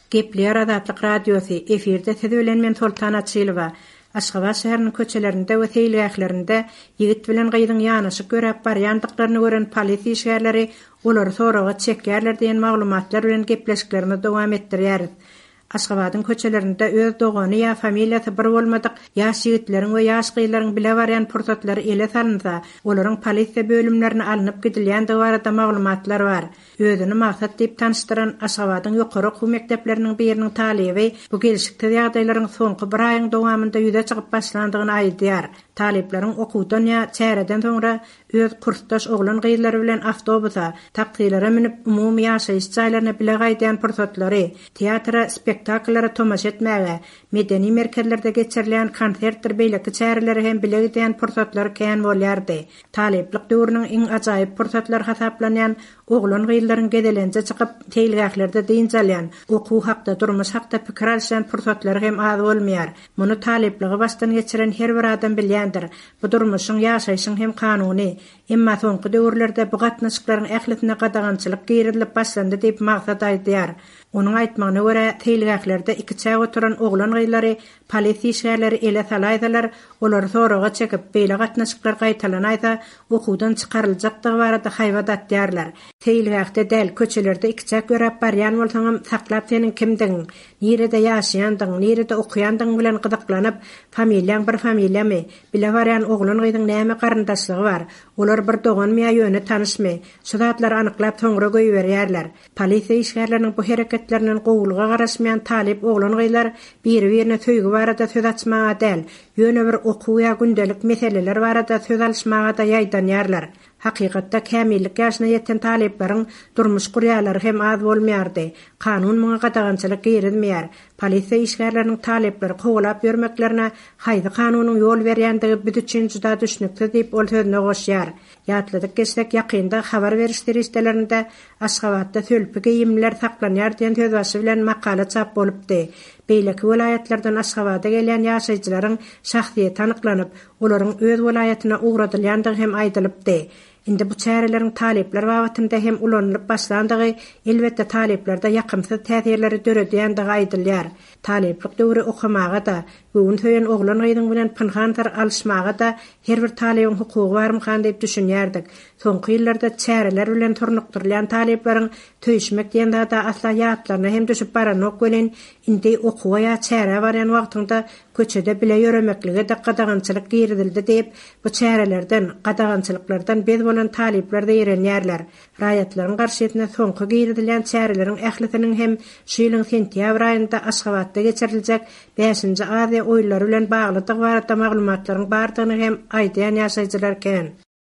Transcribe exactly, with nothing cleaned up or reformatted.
Gepler Azatlyk radiosu efirde siz bilen men Sultan Açylova. Aşgabat şäheriniň köçelerinde we teýleglerinde ýigit bilen gyýdyň ýanyşy görüp barýandyklaryny gören polisiýa işgärleri olary soraga çekýärler diýen maglumatlar bilen gepleşiklerini dowam etdirýär. Aşgabatyň köçelerinde öz dogany ýa familiýasy bir bolmadyk ýaş ýigitleriň we ýaş gyýlaryň bile barýan pursatlary ele salynsa, olaryň polisiýa bölümlerine alınıp gidilýändige barada maglumatlar bar. Özüni maksat diýip tanışdyran Aşgabatyň ýokary okuw mekdepleriniň biriniň talibi bu gelişikde ýagdaýlaryň soňky bir aýyň dowamynda ýüze çykyp başlandygyny aýdýar. Talipleriň okuwdan ýa çäreden soňra öz kursdaş oglan gyýlary bilen awtobusa, taksirlere minip umumy ýaşaýyş jaýlaryna bile gaýdýan pursatlary, teatra, spektaklllara tomaş etmäge, medeni merkezlerde geçirilýän konsertler beýleki çäreleri hem bile gidýän pursatlar kän bolýardy. Taliplik döwrüniň iň ajaýyp pursatlary hasaplanýan oglan gyýlaryň gedelençe çykyp teýleglerde diýinjelýän, okuw hakda, durmuş hakda pikir alýan pursatlary hem az bolmaýar. Muny talipligi başdan geçiren her bir adam bilýändir. Bu durmuşyň ýaşaýyşyň hem kanuny, emma soňky döwürlerde bu gatnaşyklaryň ählisine gadagançylyk girilip başlandy diýip maksat aýdýar. Onun aýtmagyna görä, teýleglerde iki çäg oturan oglan gyýlary polisiýa işgärleri ele salaýdylar, olary soraga çekip beýle gatnaşyklar gaýtalanaýsa, okuwdan çykaryljakdygy barada haýbat atýarlar. Teýlegde däl köçelerde iki çäg göräp barýan bolsaňam saklap seniň kimdiň, nirede ýaşaýandyň, nirede okuýandyň bilen gyzyklanyp, familiýaň bir familiýamy, bile barýan oglan gyýdyň näme garyndaşlygy bar, olar bir doganmy ýöne tanışmy, şu zatlar anyklap soňra goýberýärler. Polisiýa işgärleriniň bu hereketlerinden gowulga garaşmaýan talip oglan gyýlar bir-birine söýgü barada söz açmaga däl, ýöne bir okuw ýa gündelik meseleler barada söz alşmaga da ýaýdanýarlar. Hakykatda kämillik ýaşyna ýeten talipleriň durmuş gurýalary hem az bolmaýardy. Kanun muňa gadagançylyk girilmeýär. Polisiýa işgärleriniň talipleri gowlap ýörmeklerine haýdy kanunyň ýol berýändigi biz üçin juda düşnükli diýip ol sözüne goşýar. Ýatladyk geçsek ýakynda habar berişleri istelerinde Aşgabatda sölpi giyimler saklanýar diýen söz başy bilen makala çap bolupdy. Beýleki vilayatlardan Aşgabata gelýän ýaşaýjylaryň şahsiýeti anyklanyp, olaryň öz vilayatyna ugradylýandygy hem aýdylypdy. Indi bu çäreleriň talipler wagtynda hem ulanyp başlandygy elbetde taliplerde ýakymsy täsirleri döredýändigi aýdylýar. Taliplik döwri okumaga da, göwün söýen oglan gyýdyň bilen pynhantar alşmaga da her bir talibiň hukugy barmykan diýip düşünýärdik. Soňky ýyllarda çäreler bilen tornukdyrylýan talipleriň töýşmek diýende da asla ýatlaryna hem düşüp baranok bilen indi okuwa ýa çäre barýan wagtynda köçede bile ýöremekligi de gadagançylyk girildi diýip bu çärelerden, gadagançylyklardan bez bolan talipler de ýerenýärler. Raýatlaryň garşytyna soňky girilýän çäreleriň ählisiniň hem şu ýylyň sentýabr aýynda Aşgabatda geçiriljek beşinji Aziýa oýunlary bilen baglydyk barada maglumatlaryň bardygyny hem aýdýan ýaşaýjylar eken.